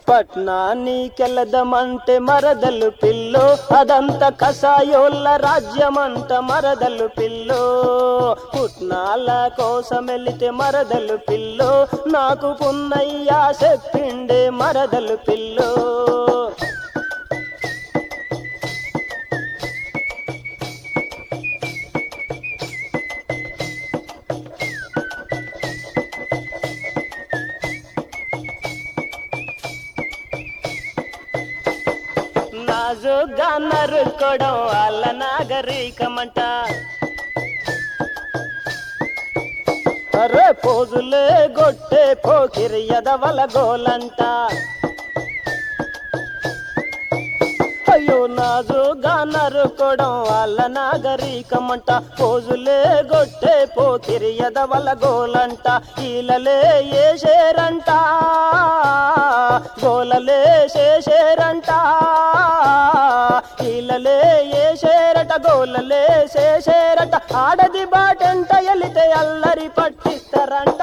పట్నానికెళదమంటే మరదలు పిల్లో, అదంతా కసాయోళ్ళ రాజ్యమంట మరదలు పిల్లో. పుట్నాల కోసమెలితే మరదలు పిల్లో, నాకు పున్నయ్య చెప్పిండే మరదలు పిల్లో. నాజుగా నరుకోవడం వాళ్ళ నాగరికమంట, అరే పోజులే గొట్టే పోకిరి ఎదవల గోలంట. అయ్యో నాజుగా నరుకోవడం వాళ్ళ నాగరికమంట, పోజులే గొట్టే పోకిరి ఎదవల గోలంట. ఈలలే ఏసేరంట, గోలలే చేసేరంట. ఈలలే ఏసేరట, గోలలే చేసేరట. ఆడది బాటంట ఎలితే అల్లరి పట్టిస్తారంట.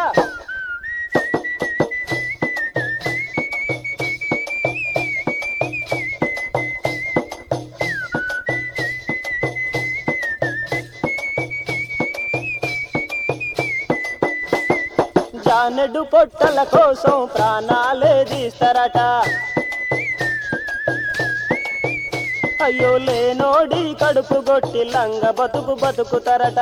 జానెడు పొట్టల కోసం ప్రాణాలే తీస్తారట. అయ్యో లేనోడి కడుపు గొట్టి లంగ బతుకు బతుకుతారట.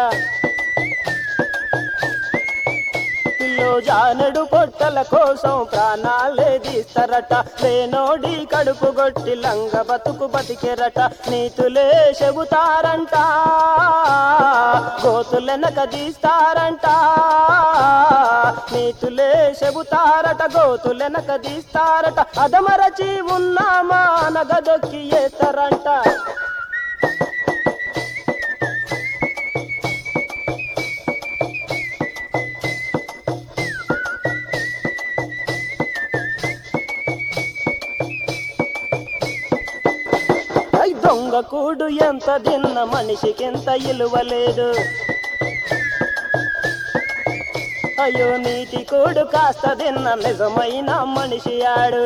పిల్లో జానెడు పొట్టల కోసం ప్రాణాలే తీస్తారట. లేనోడి కడుపు గొట్టి లంగ బతుకు బతికెరట. నీతులే చెబుతారంట, గోతులెనక తీస్తారంట. నీతులే చెబుతారట, గోతులెనక తీస్తారట. అదమరచి ఉన్నామా నగదొక్కి ఏస్తారంట. దొంగ కూడు ఎంత తిన్న మనిషికెంత ఇలువలేదు. అయ్యో నీతి కూడు కాస్త తిన్న నిజమైన మనిషి ఆడు.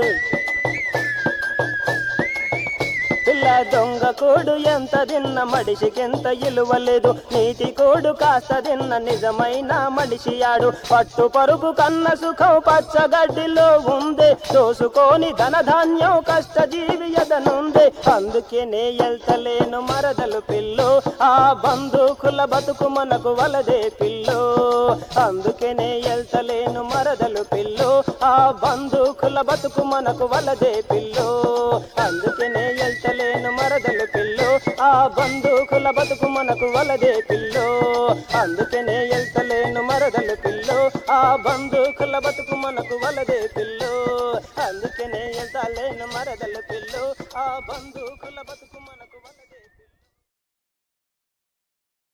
పిల్ల దొంగ కూడు ఎంత తిన్న మనిషికెంత ఇలువలేదు. నీతి కూడు కాస్త తిన్న నిజమైన మనిషి ఆడు. పట్టు పరుగు కన్న సుఖం పచ్చగడ్డిలో ఉందే, దోసుకొని ధనధాన్యం కష్టజీవి ఎదనుందే. అందుకేనే ఎల్తలేను మరదలు పిల్లో, ఆ బంధుకుల బతుకు మనకు వలదే పిల్లో. అందుకేనే ఎల్తలేను మరదలు పిల్లో, ఆ బంధుకుల బతుకు మనకు వలదే పిల్లో. అందుకేనే ఎల్తలేను మరదలు పిల్లో, ఆ బంధుకుల బతుకు మనకు వలదే పిల్లో. అందుకేనే ఎల్తలేను మరదలు పిల్లో, ఆ బంధుకుల బతుకు మనకు వలదే పిల్లో. అందుకేనే ఎల్తలేను మరదలు పిల్లో, ఆ బంధుకుల బతుకు మనకు